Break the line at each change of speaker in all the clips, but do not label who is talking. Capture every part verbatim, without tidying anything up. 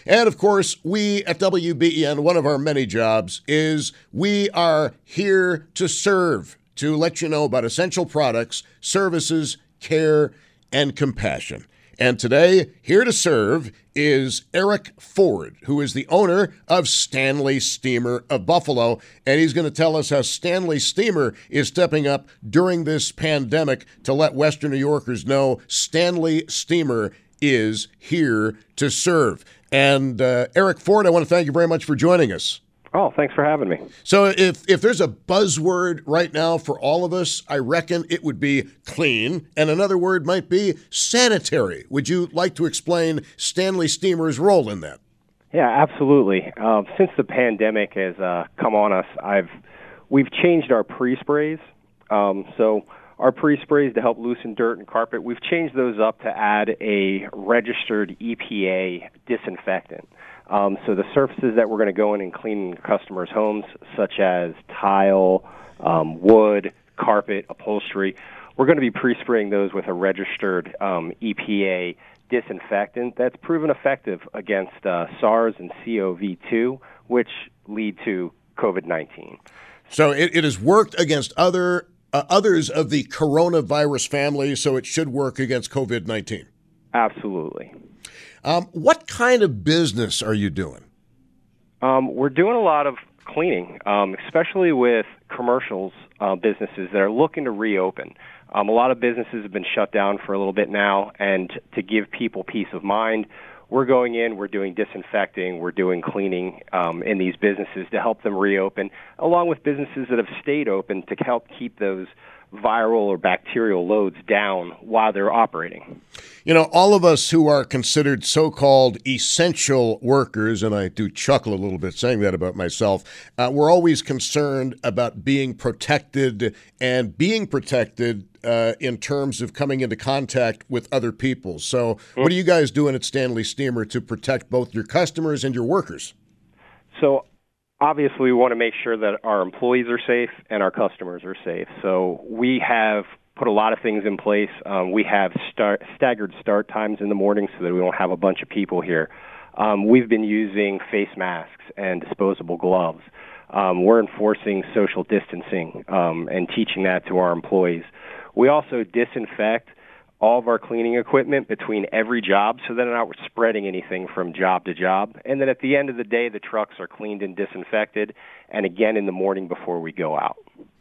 And of course, we at W B E N, one of our many jobs is we are here to serve, to let you know about essential products, services, care, and compassion. And today, here to serve is Eric Ford, who is the owner of Stanley Steamer of Buffalo. And he's going to tell us how Stanley Steamer is stepping up during this pandemic to let Western New Yorkers know Stanley Steamer is here to serve. And uh, Eric Ford, I want to thank you very much for joining us.
Oh, thanks for having me.
So if, if there's a buzzword right now for all of us, I reckon it would be clean, and another word might be sanitary. Would you like to explain Stanley Steamer's role in that?
Yeah, absolutely. Uh, since the pandemic has uh, come on us, I've we've changed our pre-sprays. Um, so our pre-sprays to help loosen dirt and carpet, we've changed those up to add a registered E P A disinfectant. Um, so the surfaces that we're going to go in and clean in customers' homes, such as tile, um, wood, carpet, upholstery, we're going to be pre-spraying those with a registered um, E P A disinfectant that's proven effective against uh, SARS and C O V two, which lead to COVID nineteen.
So it, it has worked against other uh, others of the coronavirus family, so it should work against COVID nineteen.
Absolutely.
Um, what kind of business are you doing?
Um, we're doing a lot of cleaning, um, especially with commercials uh, businesses that are looking to reopen. Um, a lot of businesses have been shut down for a little bit now, and to give people peace of mind, we're going in, we're doing disinfecting, we're doing cleaning um, in these businesses to help them reopen, along with businesses that have stayed open to help keep those viral or bacterial loads down while they're operating.
You know, all of us who are considered so-called essential workers, and I do chuckle a little bit saying that about myself, uh, we're always concerned about being protected and being protected uh, in terms of coming into contact with other people. So mm-hmm. What are you guys doing at Stanley Steamer to protect both your customers and your workers?
So obviously, we want to make sure that our employees are safe and our customers are safe. So we have put a lot of things in place. Um, we have start, staggered start times in the morning so that we won't have a bunch of people here. Um, we've been using face masks and disposable gloves. Um, we're enforcing social distancing um, and teaching that to our employees. We also disinfect all of our cleaning equipment between every job so that we're not spreading anything from job to job. And then at the end of the day, the trucks are cleaned and disinfected, and again in the morning before we go out.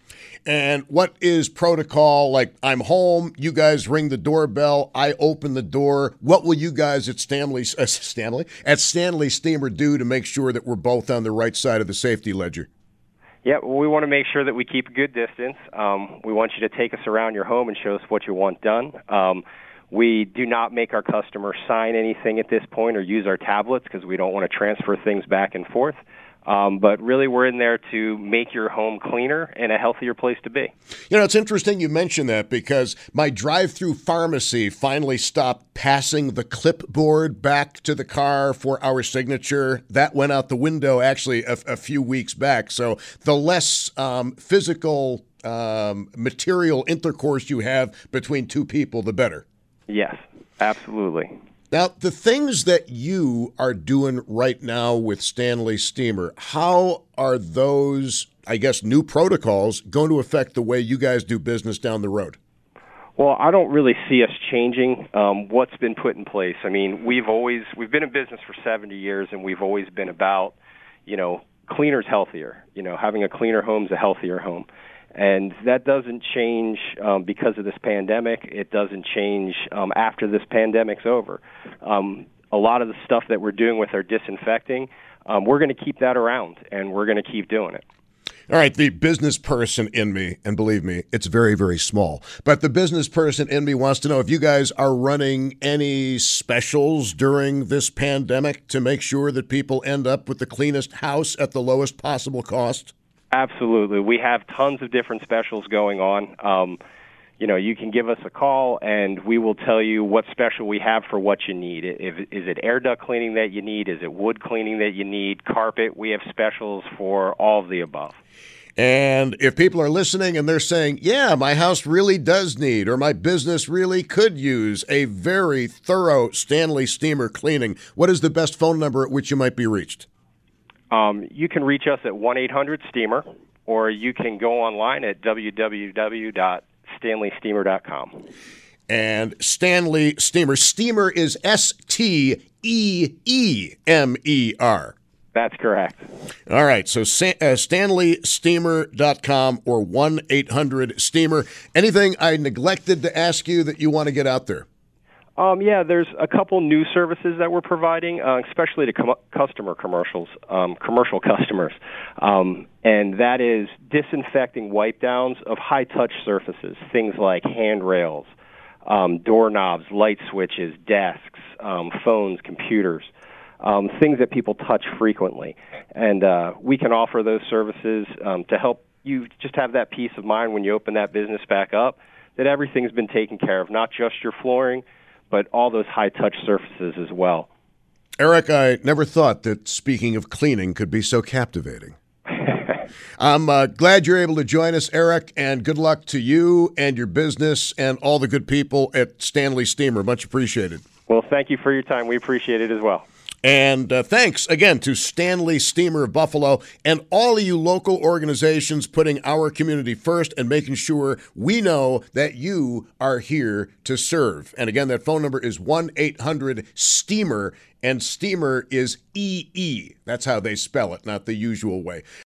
And what is protocol? Like, I'm home, you guys ring the doorbell, I open the door. What will you guys at Stanley, uh, Stanley, at Stanley Steamer do to make sure that we're both on the right side of the safety ledger?
Yeah, well, we want to make sure that we keep a good distance. Um, we want you to take us around your home and show us what you want done. Um, we do not make our customers sign anything at this point or use our tablets because we don't want to transfer things back and forth. Um, but really, we're in there to make your home cleaner and a healthier place to be.
You know, it's interesting you mention that because my drive-through pharmacy finally stopped passing the clipboard back to the car for our signature. That went out the window actually a, a few weeks back. So the less um, physical um, material intercourse you have between two people, the better.
Yes, absolutely.
Now, the things that you are doing right now with Stanley Steamer, how are those, I guess, new protocols going to affect the way you guys do business down the road?
Well, I don't really see us changing um, what's been put in place. I mean, we've always, we've been in business for seventy years, and we've always been about, you know, cleaner's healthier. You know, having a cleaner home is a healthier home. And that doesn't change um, because of this pandemic. It doesn't change um, after this pandemic's over. Um, a lot of the stuff that we're doing with our disinfecting, um, we're going to keep that around, and we're going to keep doing it.
All right, the business person in me, and believe me, it's very, very small, but the business person in me wants to know if you guys are running any specials during this pandemic to make sure that people end up with the cleanest house at the lowest possible cost.
Absolutely. We have tons of different specials going on. Um, you know, you can give us a call, and we will tell you what special we have for what you need. If, is it air duct cleaning that you need? Is it wood cleaning that you need? Carpet? We have specials for all of the above.
And if people are listening and they're saying, yeah, my house really does need, or my business really could use a very thorough Stanley Steamer cleaning, what is the best phone number at which you might be reached?
Um, you can reach us at one eight hundred steamer, or you can go online at w w w dot stanley steamer dot com.
And Stanley Steamer. Steamer is S T E E M E R.
That's correct.
All right, so uh, stanley steamer dot com or one eight hundred steamer. Anything I neglected to ask you that you want to get out there?
Um, yeah, there's a couple new services that we're providing, uh, especially to com- customer commercials, um, commercial customers, um, and that is disinfecting wipe downs of high-touch surfaces, things like handrails, um, doorknobs, light switches, desks, um, phones, computers. Um, things that people touch frequently. And uh, we can offer those services um, to help you just have that peace of mind when you open that business back up, that everything's been taken care of, not just your flooring, but all those high-touch surfaces as well.
Eric, I never thought that speaking of cleaning could be so captivating. I'm uh, glad you're able to join us, Eric, and good luck to you and your business and all the good people at Stanley Steamer. Much appreciated.
Well, thank you for your time. We appreciate it as well.
And uh, thanks again to Stanley Steamer of Buffalo and all of you local organizations putting our community first and making sure we know that you are here to serve. And again, that phone number is one eight hundred steamer, and Steamer is E E. That's how they spell it, not the usual way.